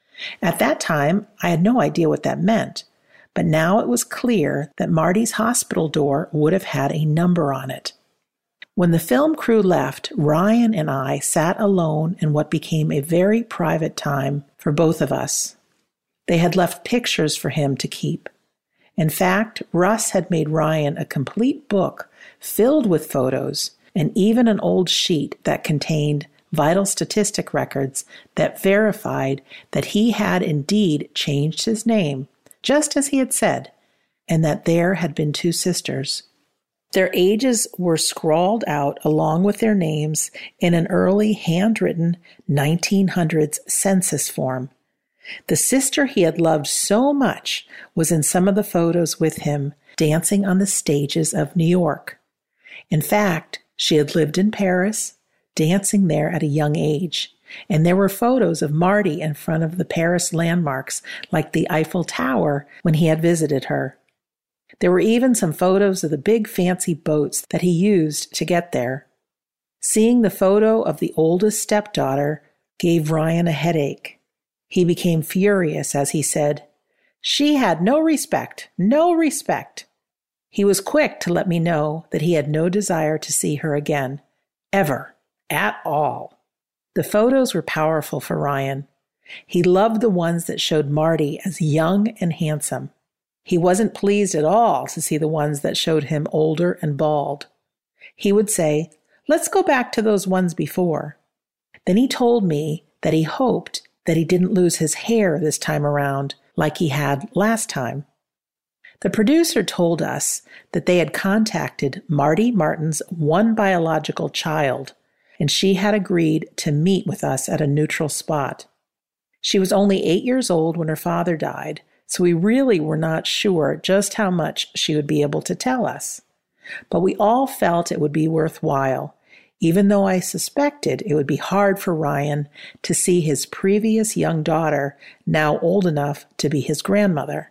Speaker 5: At that time, I had no idea what that meant, but now it was clear that Marty's hospital door would have had a number on it. When the film crew left, Ryan and I sat alone in what became a very private time for both of us. They had left pictures for him to keep. In fact, Russ had made Ryan a complete book filled with photos and even an old sheet that contained vital statistic records that verified that he had indeed changed his name, just as he had said, and that there had been two sisters. Their ages were scrawled out along with their names in an early handwritten nineteen hundreds census form. The sister he had loved so much was in some of the photos with him dancing on the stages of New York. In fact, she had lived in Paris, dancing there at a young age, and there were photos of Marty in front of the Paris landmarks like the Eiffel Tower when he had visited her. There were even some photos of the big fancy boats that he used to get there. Seeing the photo of the oldest stepdaughter gave Ryan a headache. He became furious as he said, "She had no respect, no respect." He was quick to let me know that he had no desire to see her again, ever, at all. The photos were powerful for Ryan. He loved the ones that showed Marty as young and handsome. He wasn't pleased at all to see the ones that showed him older and bald. He would say, "Let's go back to those ones before." Then he told me that he hoped that he didn't lose his hair this time around like he had last time. The producer told us that they had contacted Marty Martin's one biological child, and she had agreed to meet with us at a neutral spot. She was only eight years old when her father died, so we really were not sure just how much she would be able to tell us. But we all felt it would be worthwhile, even though I suspected it would be hard for Ryan to see his previous young daughter, now old enough to be his grandmother.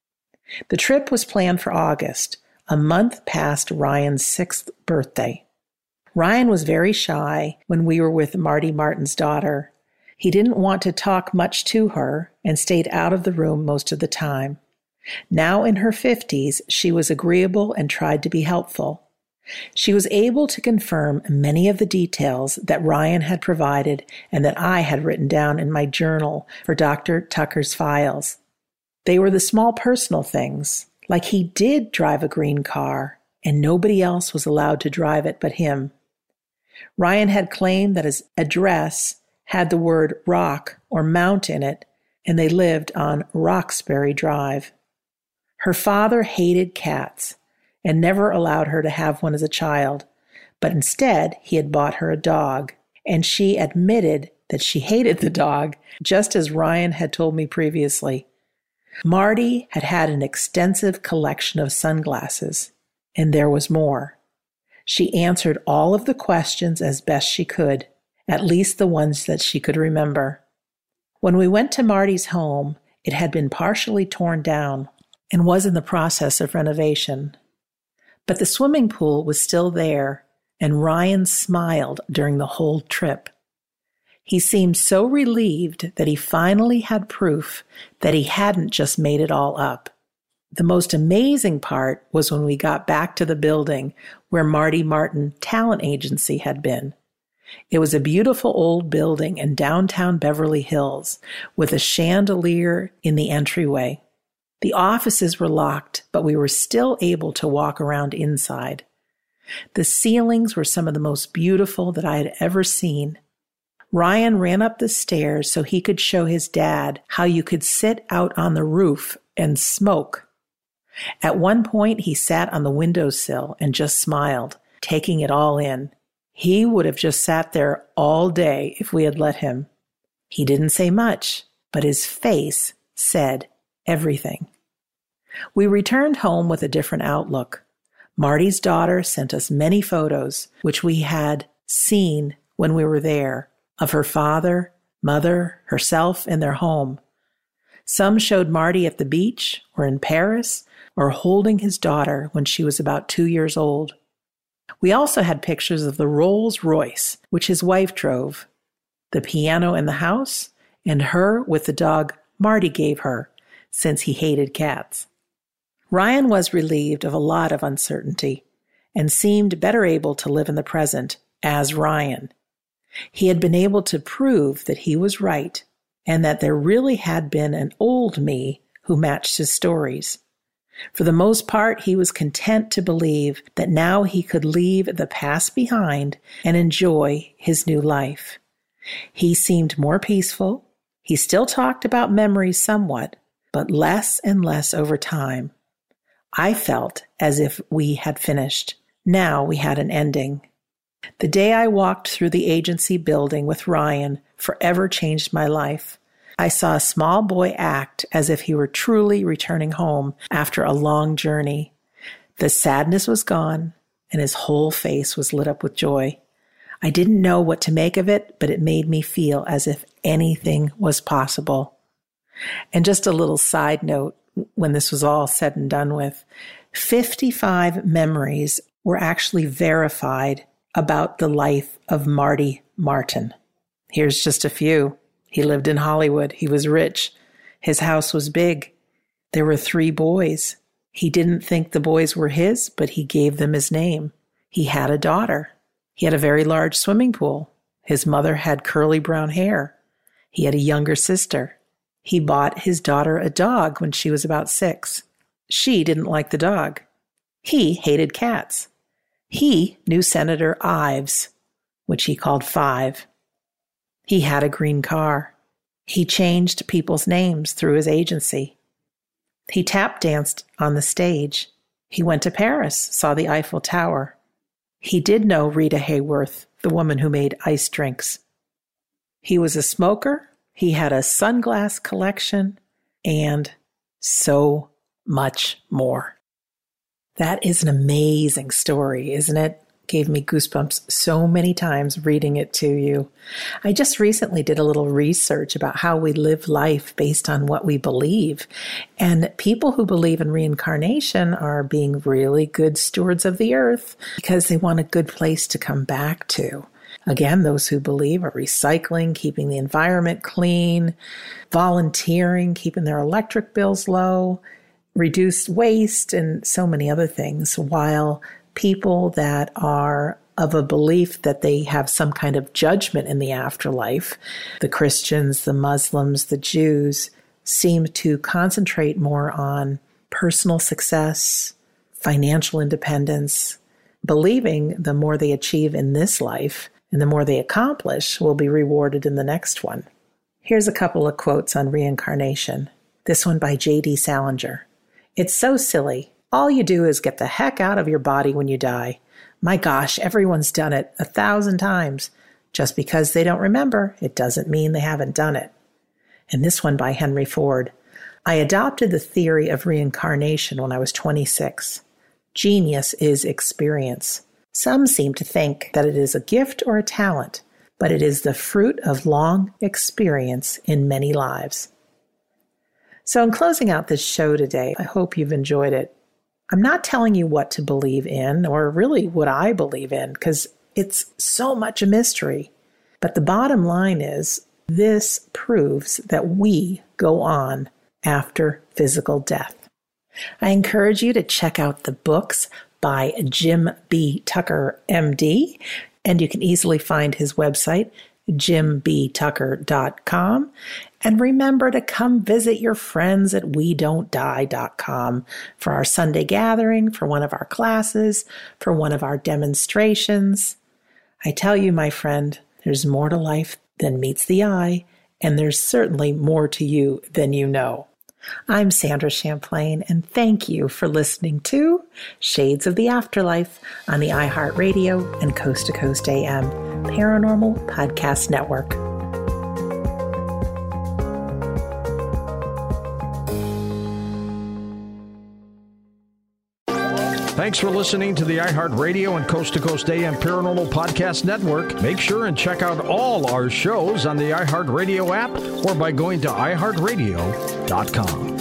Speaker 5: The trip was planned for August, a month past Ryan's sixth birthday. Ryan was very shy when we were with Marty Martin's daughter. He didn't want to talk much to her and stayed out of the room most of the time. Now in her fifties, she was agreeable and tried to be helpful. She was able to confirm many of the details that Ryan had provided and that I had written down in my journal for Doctor Tucker's files. They were the small personal things, like he did drive a green car, and nobody else was allowed to drive it but him. Ryan had claimed that his address had the word rock or mount in it, and they lived on Roxbury Drive. Her father hated cats and never allowed her to have one as a child, but instead he had bought her a dog, and she admitted that she hated the dog, just as Ryan had told me previously. Marty had had an extensive collection of sunglasses, and there was more. She answered all of the questions as best she could, at least the ones that she could remember. When we went to Marty's home, it had been partially torn down and was in the process of renovation. But the swimming pool was still there, and Ryan smiled during the whole trip. He seemed so relieved that he finally had proof that he hadn't just made it all up. The most amazing part was when we got back to the building where Marty Martin Talent Agency had been. It was a beautiful old building in downtown Beverly Hills with a chandelier in the entryway. The offices were locked, but we were still able to walk around inside. The ceilings were some of the most beautiful that I had ever seen. Ryan ran up the stairs so he could show his dad how you could sit out on the roof and smoke. At one point, he sat on the windowsill and just smiled, taking it all in. He would have just sat there all day if we had let him. He didn't say much, but his face said everything. We returned home with a different outlook. Marty's daughter sent us many photos, which we had seen when we were there, of her father, mother, herself, and their home. Some showed Marty at the beach or in Paris or holding his daughter when she was about two years old. We also had pictures of the Rolls Royce, which his wife drove, the piano in the house, and her with the dog Marty gave her, since he hated cats. Ryan was relieved of a lot of uncertainty and seemed better able to live in the present as Ryan. He had been able to prove that he was right and that there really had been an old me who matched his stories. For the most part, he was content to believe that now he could leave the past behind and enjoy his new life. He seemed more peaceful. He still talked about memories somewhat, but less and less over time. I felt as if we had finished. Now we had an ending. The day I walked through the agency building with Ryan forever changed my life. I saw a small boy act as if he were truly returning home after a long journey. The sadness was gone, and his whole face was lit up with joy. I didn't know what to make of it, but it made me feel as if anything was possible. And just a little side note, when this was all said and done with, fifty-five memories were actually verified about the life of Marty Martin. Here's just a few. He lived in Hollywood. He was rich. His house was big. There were three boys. He didn't think the boys were his, but he gave them his name. He had a daughter. He had a very large swimming pool. His mother had curly brown hair. He had a younger sister. He bought his daughter a dog when she was about six. She didn't like the dog. He hated cats. He knew Senator Ives, which he called Five. He had a green car. He changed people's names through his agency. He tap danced on the stage. He went to Paris, saw the Eiffel Tower. He did know Rita Hayworth, the woman who made ice drinks. He was a smoker. He had a sunglass collection and so much more. That is an amazing story, isn't it? Gave me goosebumps so many times reading it to you. I just recently did a little research about how we live life based on what we believe. And people who believe in reincarnation are being really good stewards of the earth because they want a good place to come back to. Again, those who believe are recycling, keeping the environment clean, volunteering, keeping their electric bills low, reduced waste, and so many other things, while people that are of a belief that they have some kind of judgment in the afterlife, the Christians, the Muslims, the Jews, seem to concentrate more on personal success, financial independence, believing the more they achieve in this life and the more they accomplish will be rewarded in the next one. Here's a couple of quotes on reincarnation. This one by J D Salinger. It's so silly. All you do is get the heck out of your body when you die. My gosh, everyone's done it a thousand times. Just because they don't remember, it doesn't mean they haven't done it. And this one by Henry Ford. I adopted the theory of reincarnation when I was twenty-six. Genius is experience. Some seem to think that it is a gift or a talent, but it is the fruit of long experience in many lives. So in closing out this show today, I hope you've enjoyed it. I'm not telling you what to believe in or really what I believe in because it's so much a mystery. But the bottom line is this proves that we go on after physical death. I encourage you to check out the books by Jim B. Tucker, M D, and you can easily find his website, jim b tucker dot com. And remember to come visit your friends at we don't die dot com for our Sunday gathering, for one of our classes, for one of our demonstrations. I tell you, my friend, there's more to life than meets the eye, and there's certainly more to you than you know. I'm Sandra Champlain, and thank you for listening to Shades of the Afterlife on the iHeartRadio and Coast to Coast A M Paranormal Podcast Network.
Speaker 3: Thanks for listening to the iHeartRadio and Coast to Coast A M Paranormal Podcast Network. Make sure and check out all our shows on the iHeartRadio app or by going to i heart radio dot com.